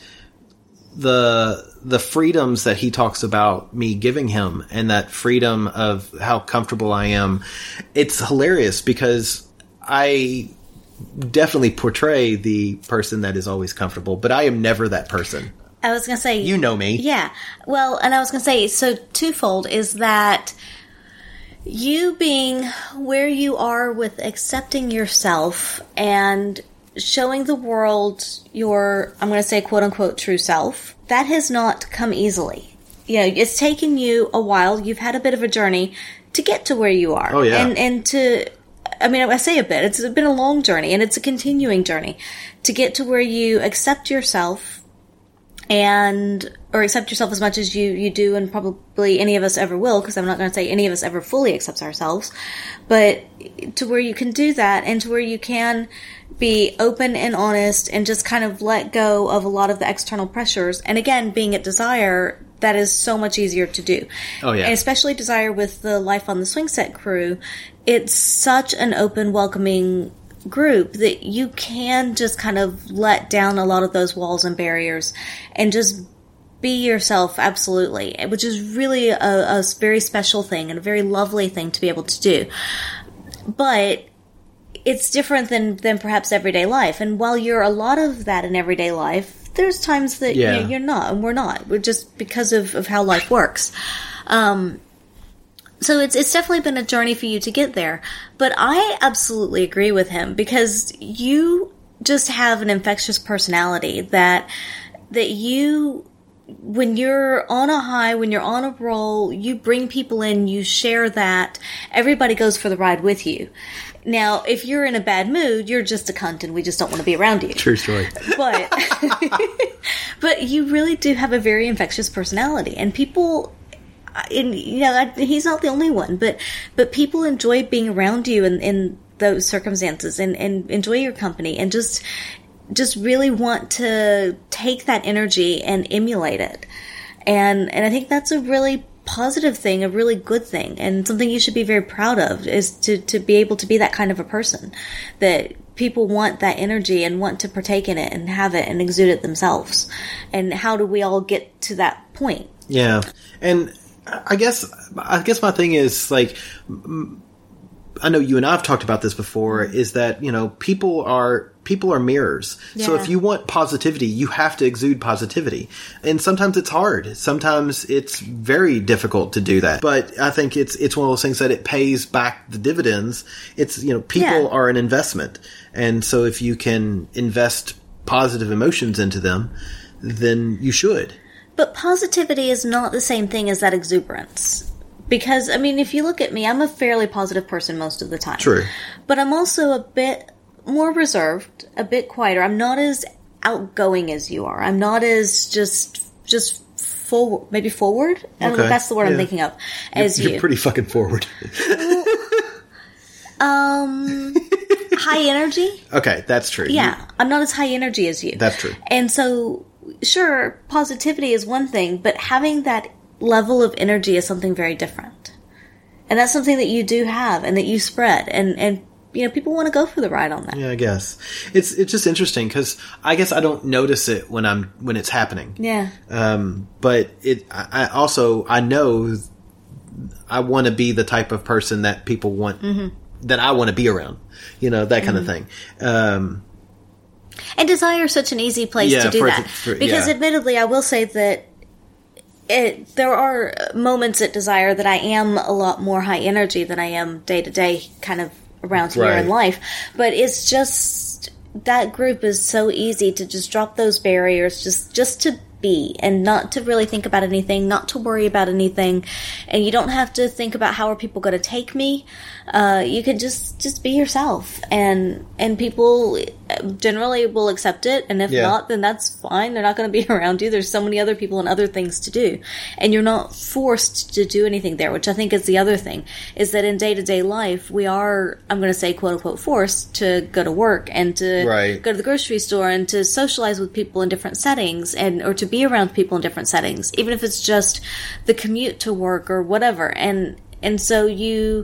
the, the freedoms that he talks about me giving him and that freedom of how comfortable I am, it's hilarious because I definitely portray the person that is always comfortable, but I am never that person. I was going to say... You know me. Yeah. Well, and I was going to say, so twofold is that you being where you are with accepting yourself and showing the world your, I'm going to say quote-unquote true self, that has not come easily. You know, it's taken you a while. You've had a bit of a journey to get to where you are. Oh, yeah. And, and to... I mean, I say a bit. It's been a long journey, and it's a continuing journey to get to where you accept yourself and, or accept yourself as much as you, you do, and probably any of us ever will, because I'm not going to say any of us ever fully accepts ourselves, but to where you can do that, and to where you can be open and honest, and just kind of let go of a lot of the external pressures. And again, being at Desire, that is so much easier to do. Oh, yeah. And especially Desire with the Life on the Swing Set crew, it's such an open, welcoming group that you can just kind of let down a lot of those walls and barriers and just be yourself, absolutely, which is really a, a very special thing and a very lovely thing to be able to do. But it's different than, than perhaps everyday life. And while you're a lot of that in everyday life, there's times that yeah. you know, you're not, and we're not. We're just because of, of how life works. Um, So it's it's definitely been a journey for you to get there. But I absolutely agree with him, because you just have an infectious personality that that you, when you're on a high, when you're on a roll, you bring people in, you share that. Everybody goes for the ride with you. Now, if you're in a bad mood, you're just a cunt and we just don't want to be around you. True story. But, but you really do have a very infectious personality, and people... And, you know, he's not the only one, but but people enjoy being around you in, in those circumstances, and, and enjoy your company, and just just really want to take that energy and emulate it. And and I think that's a really positive thing, a really good thing, and something you should be very proud of, is to, to be able to be that kind of a person, that people want that energy and want to partake in it and have it and exude it themselves. And how do we all get to that point? Yeah. And I guess, I guess my thing is, like, I know you and I have talked about this before, is that, you know, people are, people are mirrors. Yeah. So if you want positivity, you have to exude positivity. And sometimes it's hard. Sometimes it's very difficult to do that. But I think it's, it's one of those things that it pays back the dividends. It's, you know, people yeah. are an investment. And so if you can invest positive emotions into them, then you should. But positivity is not the same thing as that exuberance. Because, I mean, if you look at me, I'm a fairly positive person most of the time. True. But I'm also a bit more reserved, a bit quieter. I'm not as outgoing as you are. I'm not as just just forward, maybe forward? I don't know if that's the word yeah. I'm thinking of. As you're, you. You're pretty fucking forward. um... high energy? Okay, that's true. Yeah. You, I'm not as high energy as you. That's true. And so... Sure, positivity is one thing, but having that level of energy is something very different. And that's something that you do have and that you spread. And, and you know, people want to go for the ride on that. Yeah, I guess. It's it's just interesting because I guess I don't notice it when I'm when it's happening. Yeah. Um, but it I also, I know I want to be the type of person that people want, mm-hmm. that I want to be around. You know, that kind mm-hmm. of thing. Um And Desire is such an easy place yeah, to do for, that. For, because yeah. admittedly, I will say that it, there are moments at Desire that I am a lot more high energy than I am day to day, kind of around here right. in life. But it's just, that group is so easy to just drop those barriers, just, just to be, and not to really think about anything, not to worry about anything. And you don't have to think about how are people going to take me. Uh, you can just, just be yourself. And, and people generally will accept it, and if Yeah. not, then that's fine. They're not going to be around you. There's so many other people and other things to do, and you're not forced to do anything there, which I think is the other thing, is that in day-to-day life, we are, I'm going to say, quote-unquote, forced to go to work and to Right. go to the grocery store and to socialize with people in different settings, and or to be around people in different settings, even if it's just the commute to work or whatever. And and so you...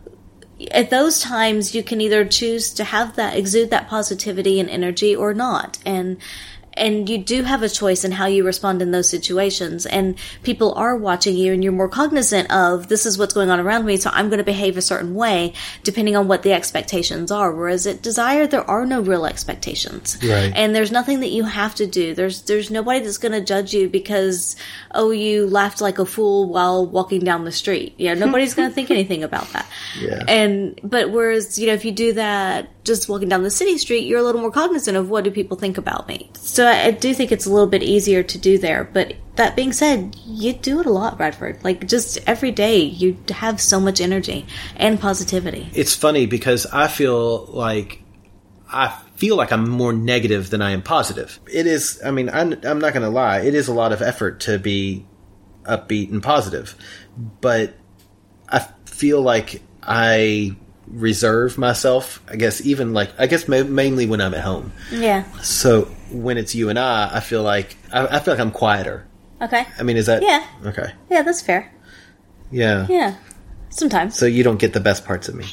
At those times, you can either choose to have that, exude that positivity and energy or not. And, and you do have a choice in how you respond in those situations. And people are watching you, and you're more cognizant of, this is what's going on around me, so I'm going to behave a certain way depending on what the expectations are. Whereas at Desire, there are no real expectations. Right. And there's nothing that you have to do. There's, there's nobody that's going to judge you because, oh, you laughed like a fool while walking down the street. Yeah, nobody's going to think anything about that. Yeah. And, but whereas, you know, if you do that just walking down the city street, you're a little more cognizant of, what do people think about me? So I, I do think it's a little bit easier to do there. But that being said, you do it a lot, Bradford. Like, just every day, you have so much energy and positivity. It's funny because I feel like I feel like I'm more negative than I am positive. It is, I mean, I'm, I'm not going to lie. It is a lot of effort to be upbeat and positive. But I feel like I reserve myself, I guess, even like, I guess ma- mainly when I'm at home. Yeah. So when it's you and I, I feel like, I, I feel like I'm quieter. Okay. I mean, is that? Yeah. Okay. Yeah, that's fair. Yeah. Yeah. Sometimes. So you don't get the best parts of me.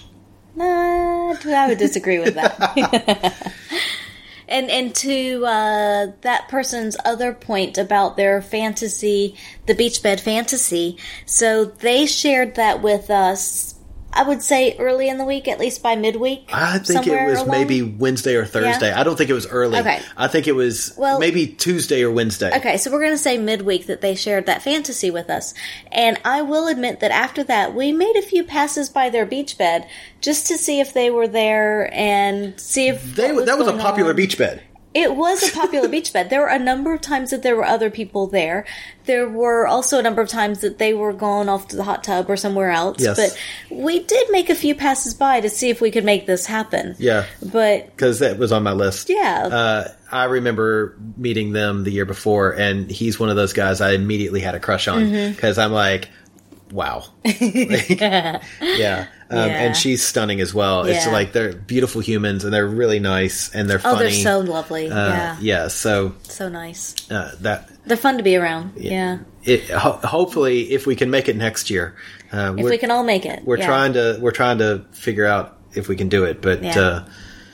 Nah, I would disagree with that. and and to uh, that person's other point about their fantasy, the beach bed fantasy, so they shared that with us, I would say early in the week, at least by midweek. I think it somewhere was along. maybe Wednesday or Thursday. Yeah? I don't think it was early. Okay. I think it was Well- maybe Tuesday or Wednesday. Okay, so we're going to say midweek that they shared that fantasy with us. And I will admit that after that, we made a few passes by their beach bed just to see if they were there and see if They, what that was a going popular on. beach bed. It was a popular beach bed. There were a number of times that there were other people there. There were also a number of times that they were gone off to the hot tub or somewhere else. Yes. But we did make a few passes by to see if we could make this happen. Yeah. But, Because that was on my list. yeah. Uh, I remember meeting them the year before, and he's one of those guys I immediately had a crush on. Mm-hmm. Because I'm like, wow. yeah. Um, Yeah. And she's stunning as well. It's Yeah. like they're beautiful humans, and they're really nice, and they're oh, funny. they're so lovely. Uh, yeah. yeah. So So nice. uh, that They're fun to be around. Yeah. it, ho- hopefully, if we can make it next year, uh, If we can all make it. we're yeah. trying to we're trying to figure out if we can do it. But Yeah. uh,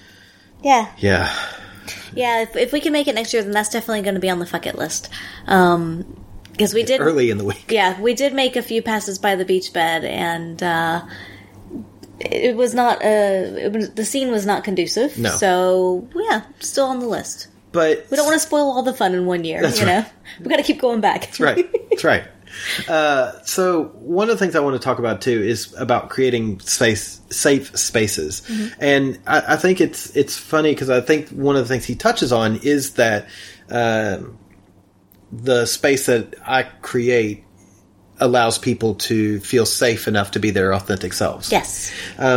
Yeah. yeah, Yeah, if, if we can make it next year, then that's definitely going to be on the fuck it list. Um, because we did... early in the week. Yeah, we did make a few passes by the beach bed, and uh, it was not... Uh, it was, the scene was not conducive. No. So, yeah, still on the list. But We don't want to spoil all the fun in one year, That's you right. know? We've got to keep going back. That's right. That's right. Uh, so one of the things I want to talk about too is about creating space, safe spaces, Mm-hmm. and I, I think it's it's funny because I think one of the things he touches on is that um, the space that I create allows people to feel safe enough to be their authentic selves. Yes.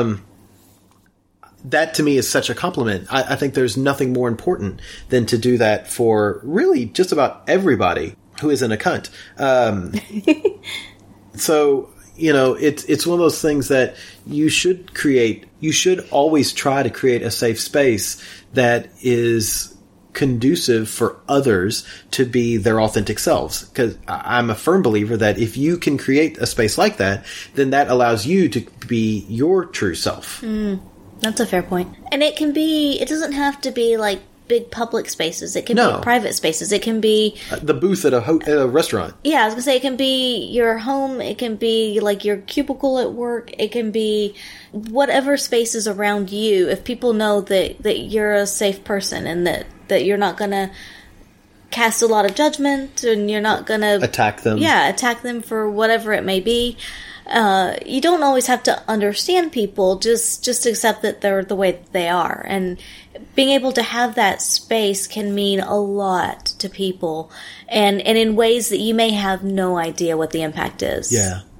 That to me is such a compliment. I, I think there's nothing more important than to do that for really just about everybody who isn't a cunt. Um, so, you know, it's, it's one of those things that you should create, you should always try to create a safe space that is conducive for others to be their authentic selves. Because I'm a firm believer that if you can create a space like that, then that allows you to be your true self. Mm. That's a fair point. And it can be, it doesn't have to be like big public spaces. It can No. be private spaces. It can be, The booth at a, ho- at a restaurant. yeah, I was going to say, it can be your home. It can be like your cubicle at work. It can be whatever spaces around you. If people know that, that you're a safe person and that, that you're not going to cast a lot of judgment and you're not going to Attack them. Yeah, attack them for whatever it may be. Uh, you don't always have to understand people, just just accept that they're the way that they are. And being able to have that space can mean a lot to people, and, and in ways that you may have no idea what the impact is. Yeah.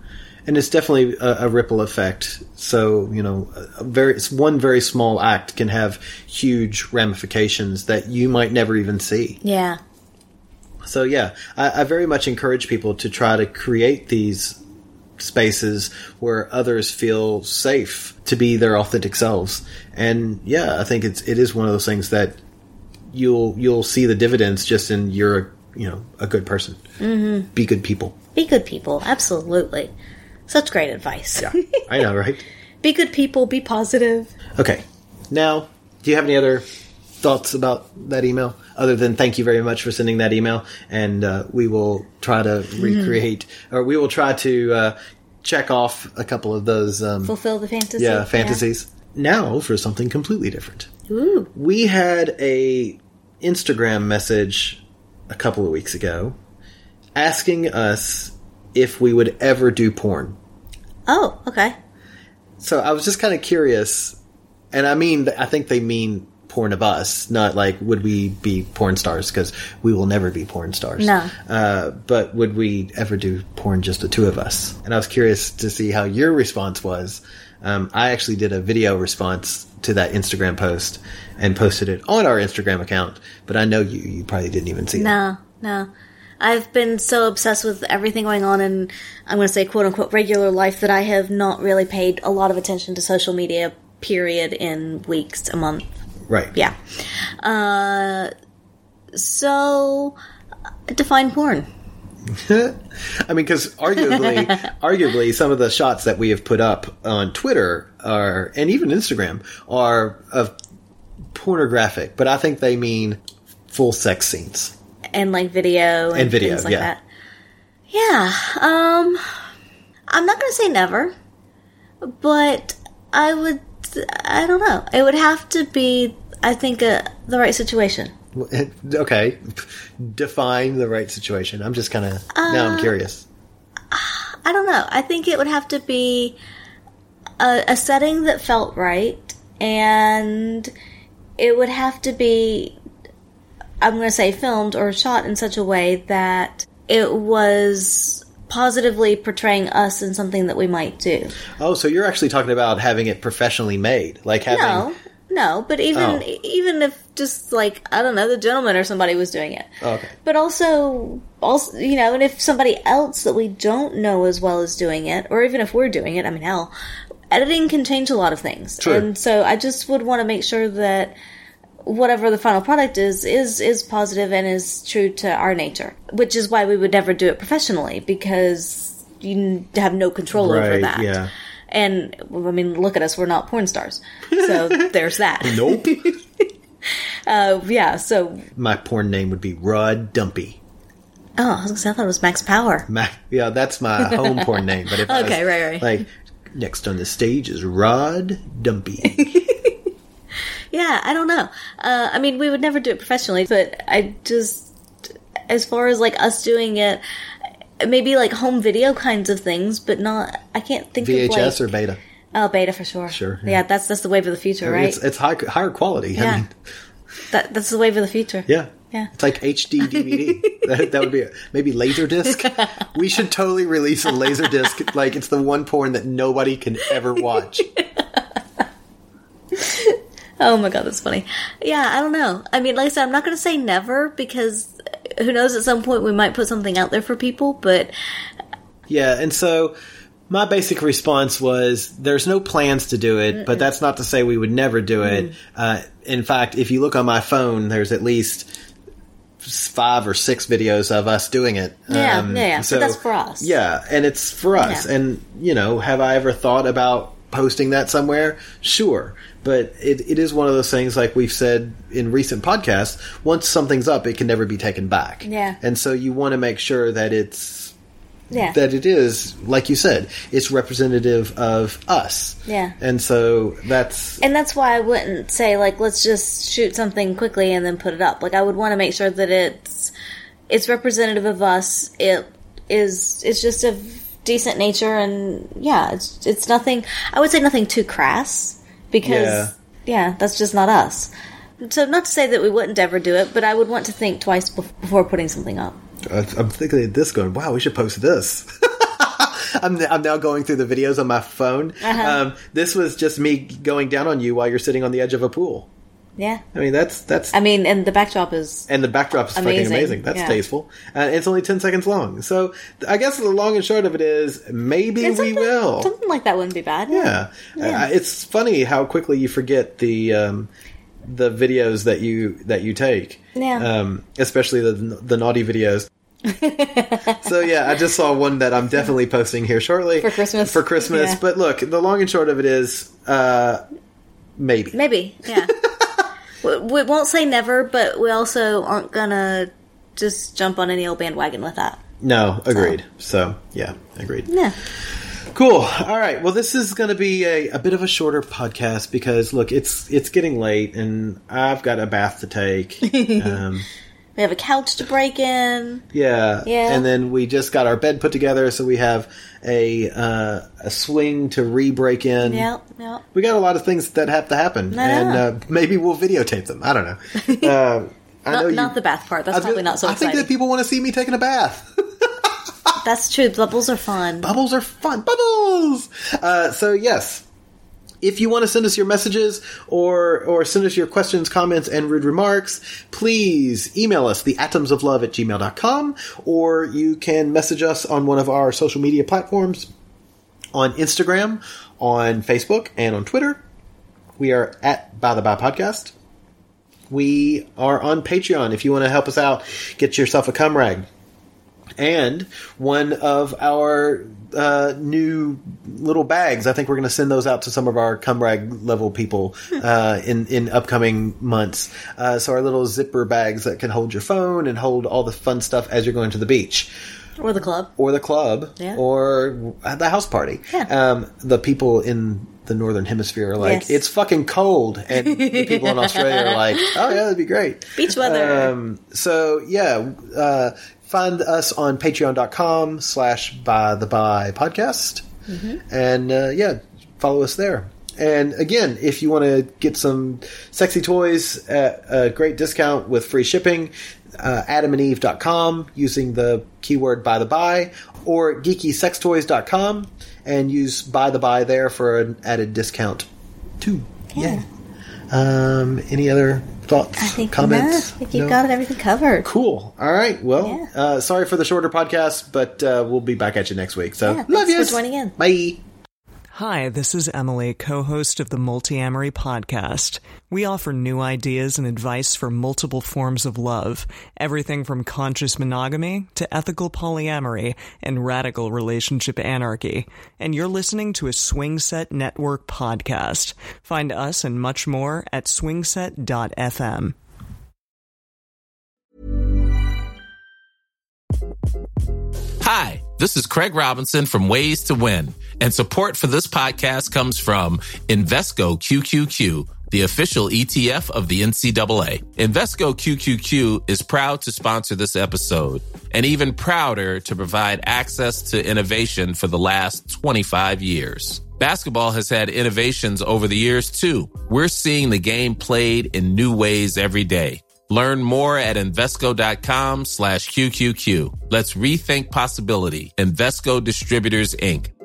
And it's definitely a, a ripple effect. So, you know, a very it's one very small act can have huge ramifications that you might never even see. Yeah. So, yeah, I, I very much encourage people to try to create these spaces where others feel safe to be their authentic selves. And, yeah, I think it's it is one of those things that you'll you'll see the dividends just in you're, you know, a good person. Mm-hmm. Be good people. Be good people. Absolutely. Such great advice. Yeah, I know, right? Be good people. Be positive. Okay. Now, do you have any other thoughts about that email? Other than thank you very much for sending that email. And uh, we will try to recreate, mm-hmm. or we will try to uh, check off a couple of those. Um, Fulfill the fantasy. Yeah, fantasies. Yeah. Now for something completely different. Ooh. We had a Instagram message a couple of weeks ago asking us if we would ever do porn. Oh, okay. So I was just kind of curious, and I mean, I think they mean porn of us, not like would we be porn stars, because we will never be porn stars. No. Uh, but would we ever do porn just the two of us? And I was curious to see how your response was. Um, I actually did a video response to that Instagram post and posted it on our Instagram account, but I know you, you probably didn't even see it. No, no. I've been so obsessed with everything going on in, I'm going to say, quote-unquote, regular life that I have not really paid a lot of attention to social media, period, in weeks, a month. Right. Yeah. Uh, so, define porn. I mean, because arguably, arguably, some of the shots that we have put up on Twitter are, and even Instagram, are of pornographic, but I think they mean full sex scenes. And like video and, and video, things like yeah. that. Yeah. Um, I'm not going to say never, but I would, I don't know. It would have to be, I think, uh, the right situation. Okay. Define the right situation. I'm just kind of, uh, now I'm curious. I don't know. I think it would have to be a, a setting that felt right, and it would have to be, I'm going to say, filmed or shot in such a way that it was positively portraying us in something that we might do. Oh, so you're actually talking about having it professionally made, like having. No, no, but even Oh. even if just like, I don't know, The Gentleman or somebody was doing it. Oh, okay. But also, also, you know, and if somebody else that we don't know as well is doing it, or even if we're doing it, I mean, hell, editing can change a lot of things. True. And so I just would want to make sure that whatever the final product is, is is positive and is true to our nature. Which is why we would never do it professionally, because you have no control over Right, that. yeah. And, I mean, look at us, we're not porn stars. So, there's that. Nope. uh, yeah, so... My porn name would be Rod Dumpy. Oh, I was going to say, I thought it was Max Power. Ma- yeah, that's my home porn name. But if I Okay, was, right, right. Like, next on the stage is Rod Dumpy. Yeah, I don't know. Uh, I mean, we would never do it professionally, but I just... As far as, like, us doing it... Maybe like home video kinds of things, but not. I can't think V H S of like, or beta? Oh, beta for sure. Sure. Yeah, Yeah, that's that's the wave of the future, I mean, right? It's, it's high, higher quality. Yeah. I mean, that that's the wave of the future. yeah. Yeah. It's like H D D V D. that, that would be a, maybe Laserdisc. We should totally release a Laserdisc. Like it's the one porn that nobody can ever watch. Oh my god, that's funny. Yeah, I don't know. I mean, like I said, I'm not going to say never, because who knows, at some point we might put something out there for people, but... Yeah, and so my basic response was, there's no plans to do it, Mm-mm. but that's not to say we would never do it. Mm. Uh, in fact, if you look on my phone, there's at least five or six videos of us doing it. Yeah, um, yeah, yeah. So but that's for us. Yeah, and it's for us. Yeah. And, you know, have I ever thought about posting that somewhere? Sure. But it, it is one of those things, like we've said in recent podcasts, once something's up, it can never be taken back. Yeah. And so you want to make sure that it's, yeah. that it is, like you said, it's representative of us. Yeah. And so that's... And that's why I wouldn't say, like, let's just shoot something quickly and then put it up. Like, I would want to make sure that it's it's representative of us. It is it's just of decent nature, and yeah, it's it's nothing, I would say nothing too crass, because, yeah, yeah that's just not us. So not to say that we wouldn't ever do it, but I would want to think twice before putting something up. I'm thinking of this going, wow, we should post this. I'm, I'm now going through the videos on my phone. Uh-huh. Um, this was just me going down on you while you're sitting on the edge of a pool. Yeah. I mean, that's... that's. I mean, and the backdrop is And the backdrop is amazing. fucking amazing. That's yeah. tasteful. Uh, it's only ten seconds long. So I guess the long and short of it is maybe And we something- will. Something like that wouldn't be bad. Yeah. Yeah. Uh, it's funny how quickly you forget the um, the videos that you that you take. Yeah. Um, especially the the naughty videos. So yeah, I just saw one that I'm definitely posting here shortly. For Christmas. For Christmas. Yeah. But look, the long and short of it is uh, maybe. Maybe, yeah. we, we won't say never, but we also aren't gonna just jump on any old bandwagon with that. No, agreed. So, yeah, agreed. Yeah. Cool. All right. Well, this is going to be a, a bit of a shorter podcast because, look, it's it's getting late and I've got a bath to take. Um, We have a couch to break in. yeah. Yeah. And then we just got our bed put together, so we have a uh, a swing to re-break in. Yeah, yeah. We got a lot of things that have to happen, I and know. uh, maybe we'll videotape them. I don't know. Uh, I Not, know you, not the bath part. That's I was probably gonna- not so I exciting. think that people want to see me taking a bath. That's true. Bubbles are fun. Bubbles are fun. Bubbles! Uh, so, yes. If you want to send us your messages or or send us your questions, comments, and rude remarks, please email us, the atoms of love at gmail dot com, or you can message us on one of our social media platforms on Instagram, on Facebook, and on Twitter. We are at By the By Podcast. We are on Patreon. If you want to help us out, get yourself a cum rag. And one of our uh, new little bags, I think we're going to send those out to some of our cum rag level people uh, in, in upcoming months. Uh, so our little zipper bags that can hold your phone and hold all the fun stuff as you're going to the beach. Or the club. Or the club. Yeah. Or the house party. Yeah. Um, the people in the Northern Hemisphere are like, Yes. it's fucking cold. And the people in Australia are like, oh yeah, that'd be great. Beach weather. Um, so yeah, uh, find us on patreon.com slash by the by podcast. Mm-hmm. And uh, yeah, follow us there. And again, if you want to get some sexy toys at a great discount with free shipping, uh, adam and eve dot com using the keyword by the by, or geeky sex toys dot com and use by the by there for an added discount too. Yeah. Um, any other thoughts, I think comments? no, I think you've No? got everything covered. Cool. All right. Well, Yeah. uh, sorry for the shorter podcast, but uh, we'll be back at you next week. So Yeah, love thanks you. for joining in. Bye. Hi, this is Emily, co-host of the Multiamory podcast. We offer new ideas and advice for multiple forms of love, everything from conscious monogamy to ethical polyamory and radical relationship anarchy. And you're listening to a Swingset Network podcast. Find us and much more at swingset dot f m. Hi, this is Craig Robinson from Ways to Win, and support for this podcast comes from Invesco Q Q Q, the official E T F of the N C double A. Invesco Q Q Q is proud to sponsor this episode, and even prouder to provide access to innovation for the last twenty-five years. Basketball has had innovations over the years, too. We're seeing the game played in new ways every day. Learn more at Invesco.com slash QQQ. Let's rethink possibility. Invesco Distributors, Incorporated.